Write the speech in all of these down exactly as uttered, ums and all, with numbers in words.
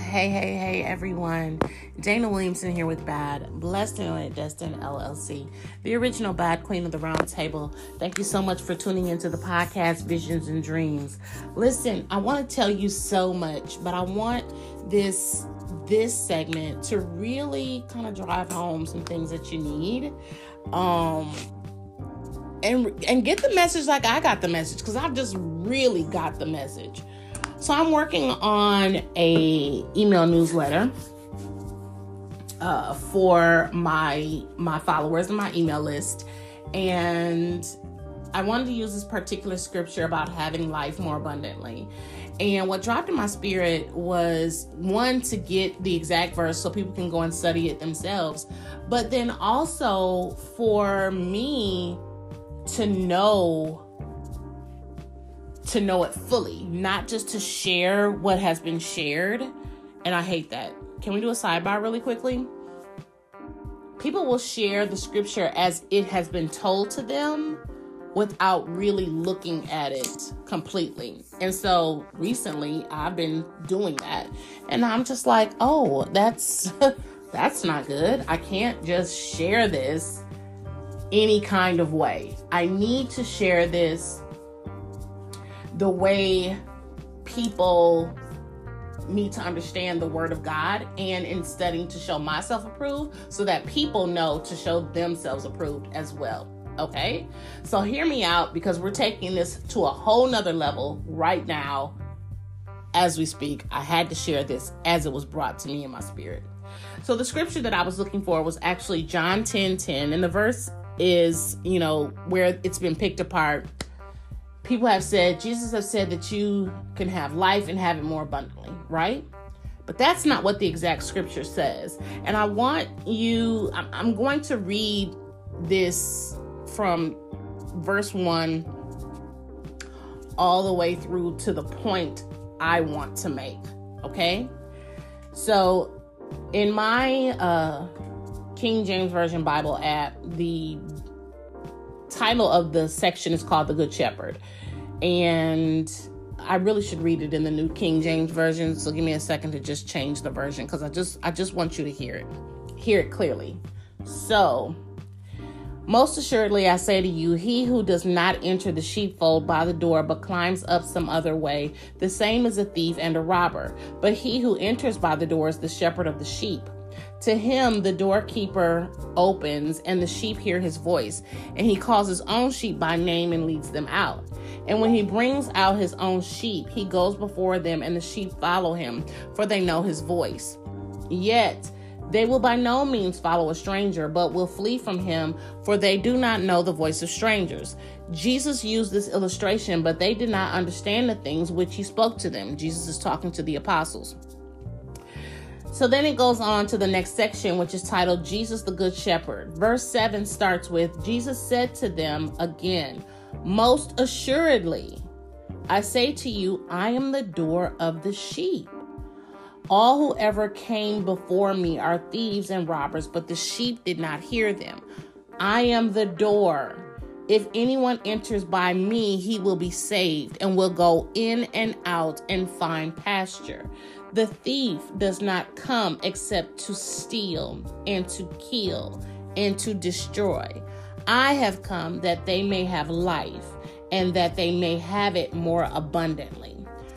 Hey, hey, hey, everyone. Dana Williamson here with Bad, Blessed and Anointed Destined L L C, the original Bad Queen of the Round Table. Thank you so much for tuning into the podcast, Visions and Dreams. Listen, I want to tell you so much, but I want this this segment to really kind of drive home some things that you need. Um... And and get the message like I got the message, because I've just really got the message. So I'm working on a email newsletter uh, for my my followers and my email list, and I wanted to use this particular scripture about having life more abundantly. And what dropped in my spirit was, one, to get the exact verse so people can go and study it themselves, but then also for me to know, to know it fully, not just to share what has been shared. And I hate that. Can we do a sidebar really quickly? People will share the scripture as it has been told to them without really looking at it completely. And so recently I've been doing that. And I'm just like, oh, that's, that's not good. I can't just share this any kind of way. I need to share this the way people need to understand the word of God, and in studying to show myself approved so that people know to show themselves approved as well. Okay? So hear me out, because we're taking this to a whole nother level right now as we speak. I had to share this as it was brought to me in my spirit. So the scripture that I was looking for was actually John ten ten, and the verse is, you know, where it's been picked apart. People have said, Jesus has said that you can have life and have it more abundantly, right? But that's not what the exact scripture says. And I want you, I'm going to read this from verse one all the way through to the point I want to make, okay? So in my uh, King James Version Bible app, the title of the section is called The Good Shepherd. And I really should read it in the New King James Version. So give me a second to just change the version, because I just I just want you to hear it. Hear it clearly. So, most assuredly I say to you, he who does not enter the sheepfold by the door, but climbs up some other way, the same is a thief and a robber. But he who enters by the door is the shepherd of the sheep. To him the doorkeeper opens, and the sheep hear his voice, and he calls his own sheep by name and leads them out. And when he brings out his own sheep, he goes before them, and the sheep follow him, for they know his voice. Yet they will by no means follow a stranger, but will flee from him, for they do not know the voice of strangers. Jesus used this illustration, but they did not understand the things which he spoke to them. Jesus is talking to the apostles. So then it goes on to the next section, which is titled Jesus the Good Shepherd. Verse seven starts with, Jesus said to them again, most assuredly, I say to you, I am the door of the sheep. All who ever came before me are thieves and robbers, but the sheep did not hear them. I am the door. If anyone enters by me, he will be saved and will go in and out and find pasture. The thief does not come except to steal and to kill and to destroy. I have come that they may have life, and that they may have it more abundantly.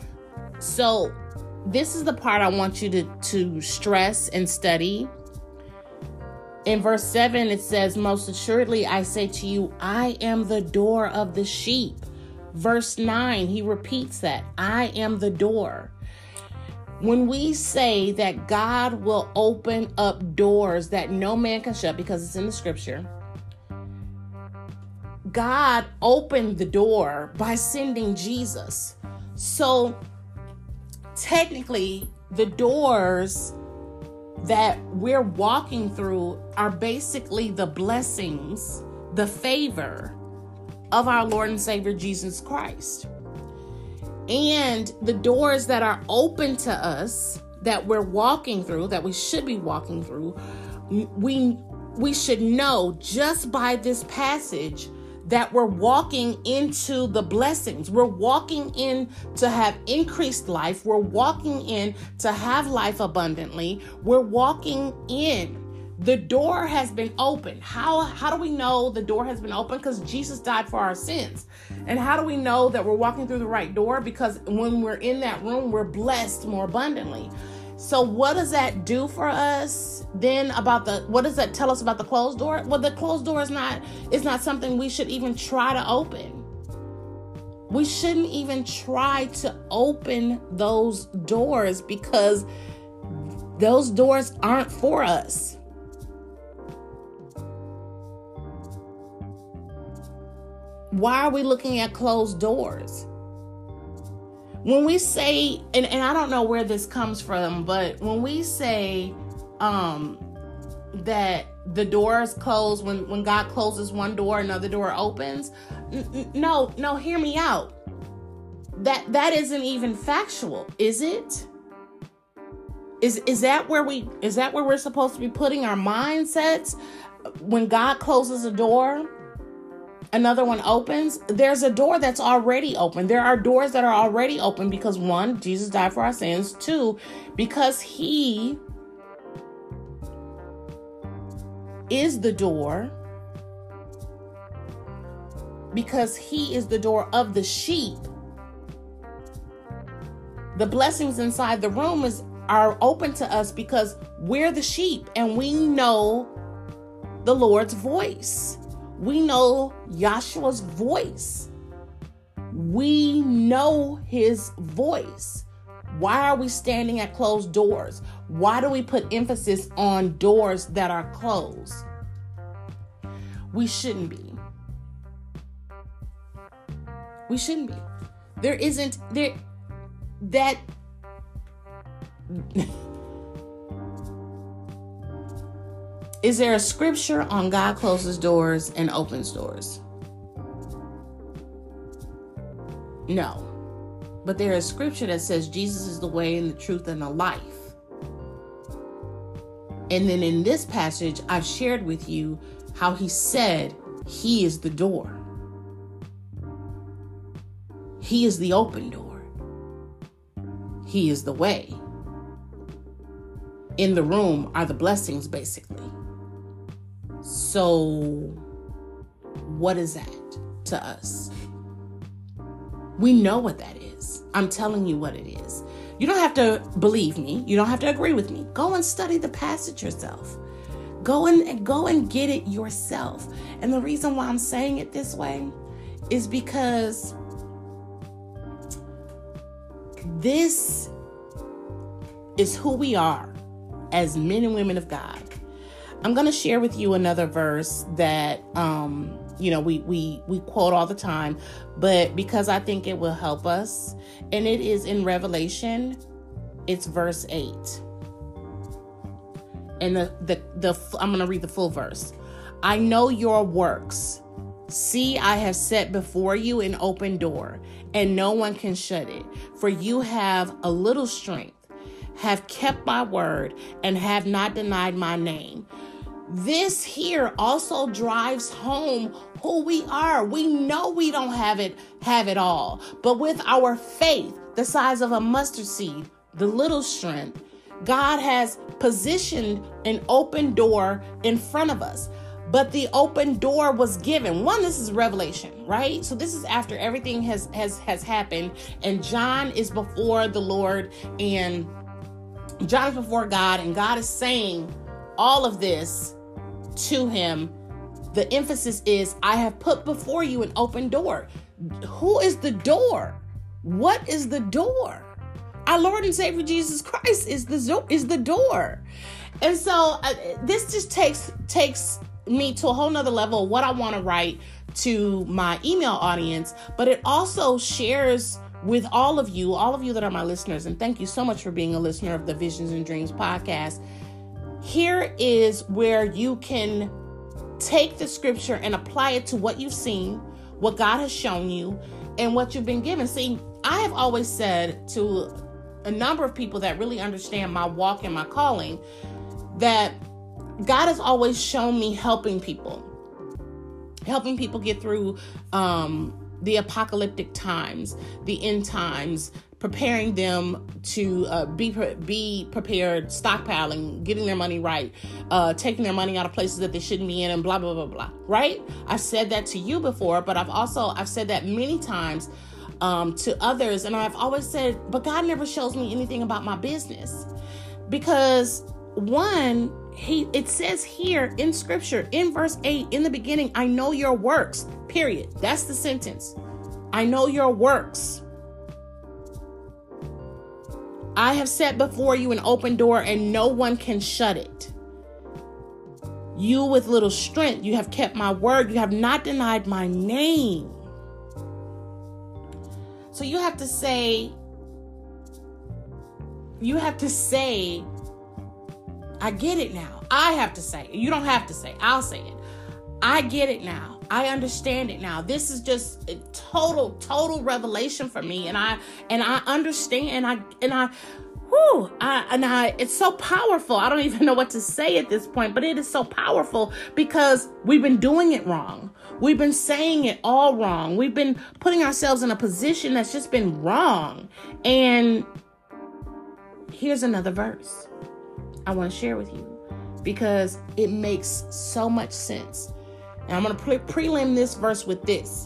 So this is the part I want you to, to stress and study. In verse seven, it says, most assuredly, I say to you, I am the door of the sheep. Verse nine, he repeats that, I am the door. When we say that God will open up doors that no man can shut, because it's in the scripture, God opened the door by sending Jesus. So technically, the doors that we're walking through are basically the blessings, the favor of our Lord and Savior Jesus Christ. And the doors that are open to us, that we're walking through, that we should be walking through, we we should know just by this passage that we're walking into the blessings. We're walking in to have increased life. We're walking in to have life abundantly. We're walking in. The door has been opened. How, how do we know the door has been opened? Because Jesus died for our sins. And how do we know that we're walking through the right door? Because when we're in that room, we're blessed more abundantly. So what does that do for us then about the, what does that tell us about the closed door? Well, the closed door is not, is not something we should even try to open. We shouldn't even try to open those doors because those doors aren't for us. Why are we looking at closed doors? When we say, and, and I don't know where this comes from, but when we say um, that the door is closed, when, when God closes one door, another door opens, n- no, no, hear me out. That that isn't even factual, is it? Is is that where we is that where we're supposed to be putting our mindsets? When God closes a door, another one opens. There's a door that's already open. There are doors that are already open because one, Jesus died for our sins. Two, because he is the door. Because he is the door of the sheep. The blessings inside the room is are open to us because we're the sheep and we know the Lord's voice. We know Yahshua's voice. We know his voice. Why are we standing at closed doors? Why do we put emphasis on doors that are closed? We shouldn't be. We shouldn't be. There isn't there that Is there a scripture on God closes doors and opens doors? No. But there is scripture that says Jesus is the way and the truth and the life. And then in this passage, I've shared with you how he said he is the door. He is the open door. He is the way. In the room are the blessings, basically. So, what is that to us? We know what that is. I'm telling you what it is. You don't have to believe me. You don't have to agree with me. Go and study the passage yourself. Go and go and get it yourself. And the reason why I'm saying it this way is because this is who we are as men and women of God. I'm going to share with you another verse that, um, you know, we, we, we quote all the time, but because I think it will help us, and it is in Revelation, it's verse eight. And the, the, the, I'm going to read the full verse. I know your works. See, I have set before you an open door, and no one can shut it. For you have a little strength, have kept my word, and have not denied my name. This here also drives home who we are. We know we don't have it, have it all, but with our faith, the size of a mustard seed, the little strength, God has positioned an open door in front of us. But the open door was given. One, this is Revelation, right? So this is after everything has has has happened, and John is before the Lord, and John is before God, and God is saying all of this to him. The emphasis is, I have put before you an open door. Who is the door? What is the door? Our Lord and Savior Jesus Christ is the is the door. And so uh, this just takes takes me to a whole nother level of what I want to write to my email audience, but it also shares with all of you, all of you that are my listeners, and thank you so much for being a listener of the Visions and Dreams podcast. Here is where you can take the scripture and apply it to what you've seen, what God has shown you, and what you've been given. See, I have always said to a number of people that really understand my walk and my calling that God has always shown me helping people. helping people get through um, the apocalyptic times, the end times, preparing them to uh, be be prepared, stockpiling, getting their money right, uh, taking their money out of places that they shouldn't be in, and blah, blah, blah, blah, right? I've said that to you before, but I've also, I've said that many times um, to others, and I've always said, but God never shows me anything about my business. Because one, he it says here in scripture, in verse eight, in the beginning, I know your works, period. That's the sentence. I know your works. I have set before you an open door and no one can shut it. You with little strength, you have kept my word. You have not denied my name. So you have to say, you have to say, I get it now. I have to say it. You don't have to say it. I'll say it. I get it now. I understand it now. This is just a total, total revelation for me. And I, and I understand, and I, and I, whew, I, and I, it's so powerful. I don't even know what to say at this point, but it is so powerful because we've been doing it wrong. We've been saying it all wrong. We've been putting ourselves in a position that's just been wrong. And here's another verse I want to share with you because it makes so much sense. And I'm going to pre- prelim this verse with this.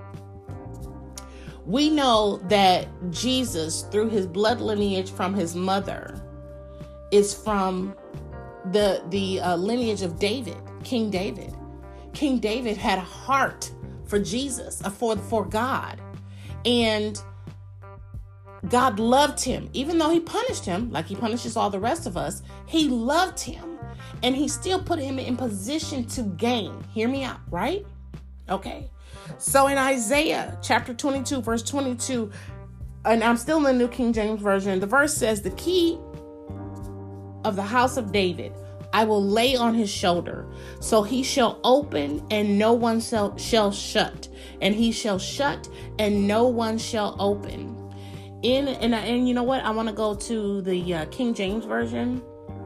We know that Jesus, through his blood lineage from his mother, is from the, the uh, lineage of David, King David. King David had a heart for Jesus, uh, for, for God. And God loved him, even though he punished him, like he punishes all the rest of us. He loved him. And he still put him in position to gain. Hear me out, right? Okay. So in Isaiah chapter twenty-two, verse twenty-two, and I'm still in the New King James Version, the verse says, the key of the house of David I will lay on his shoulder, so he shall open and no one shall, shall shut, and he shall shut and no one shall open. In and, and you know what? I want to go to the uh, King James Version.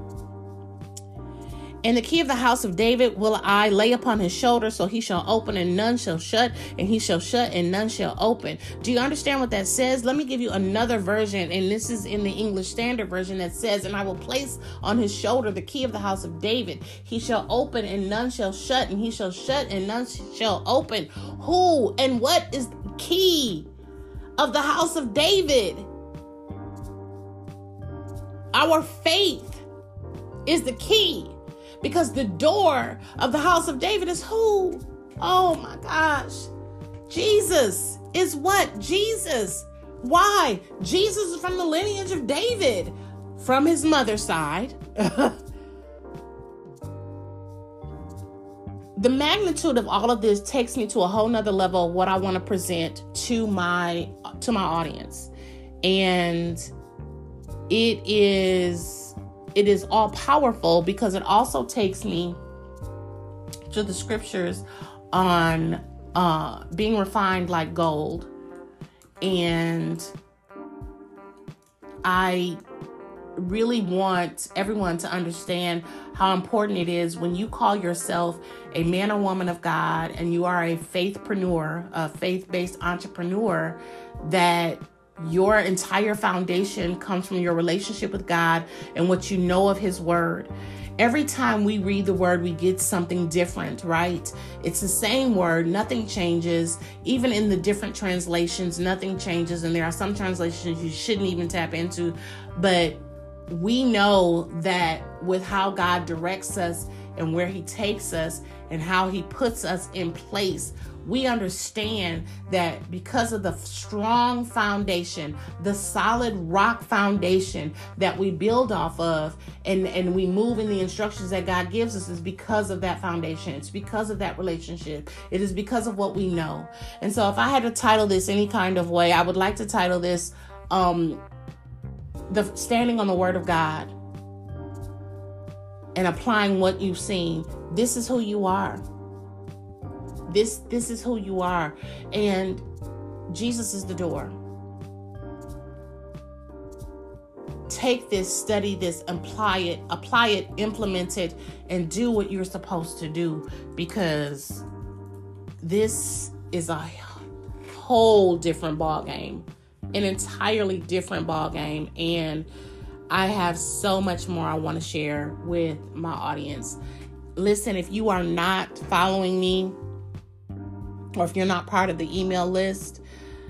And the key of the house of David will I lay upon his shoulder, so he shall open and none shall shut, and he shall shut and none shall open. Do you understand what that says? Let me give you another version, and this is in the English Standard Version that says, and I will place on his shoulder the key of the house of David. He shall open and none shall shut, and he shall shut and none shall open. Who and what is the key of the house of David? Our faith is the key. Because the door of the house of David is who? Oh my gosh. Jesus is what? Jesus. Why? Jesus is from the lineage of David. From his mother's side. The magnitude of all of this takes me to a whole nother level of what I want to present to my to my audience. And it is It is all powerful because it also takes me to the scriptures on uh, being refined like gold. And I really want everyone to understand how important it is when you call yourself a man or woman of God and you are a faithpreneur, a faith-based entrepreneur, that your entire foundation comes from your relationship with God and what you know of his word. Every time we read the word, we get something different, right? It's the same word. Nothing changes. Even in the different translations, nothing changes. And there are some translations you shouldn't even tap into. But we know that with how God directs us and where he takes us and how he puts us in place, we understand that because of the strong foundation, the solid rock foundation that we build off of, and, and we move in the instructions that God gives us, is because of that foundation. It's because of that relationship. It is because of what we know. And so if I had to title this any kind of way, I would like to title this um, the Standing on the Word of God and applying what you've seen. This is who you are. This this is who you are. And Jesus is the door. Take this, study this, apply it, apply it, implement it, and do what you're supposed to do. Because this is a whole different ball game, an entirely different ball game. And I have so much more I want to share with my audience. Listen, if you are not following me, or if you're not part of the email list,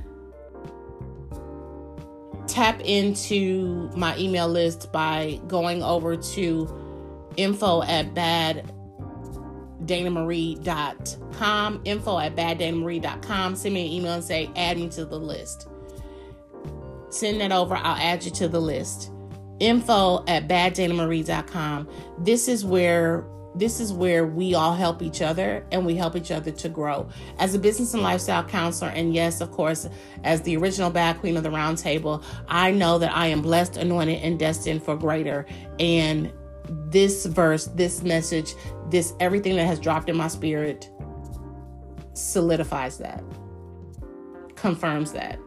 tap into my email list by going over to info at bad dana marie dot com, info at bad dana marie dot com. Send me an email and say, add me to the list. Send that over. I'll add you to the list. info at bad dana marie dot com. This is where This is where we all help each other, and we help each other to grow. As a business and lifestyle counselor, and yes, of course, as the original Bad Queen of the Round Table, I know that I am blessed, anointed, and destined for greater. And this verse, this message, this everything that has dropped in my spirit solidifies that, confirms that.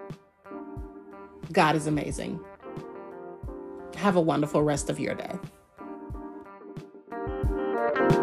God is amazing. Have a wonderful rest of your day.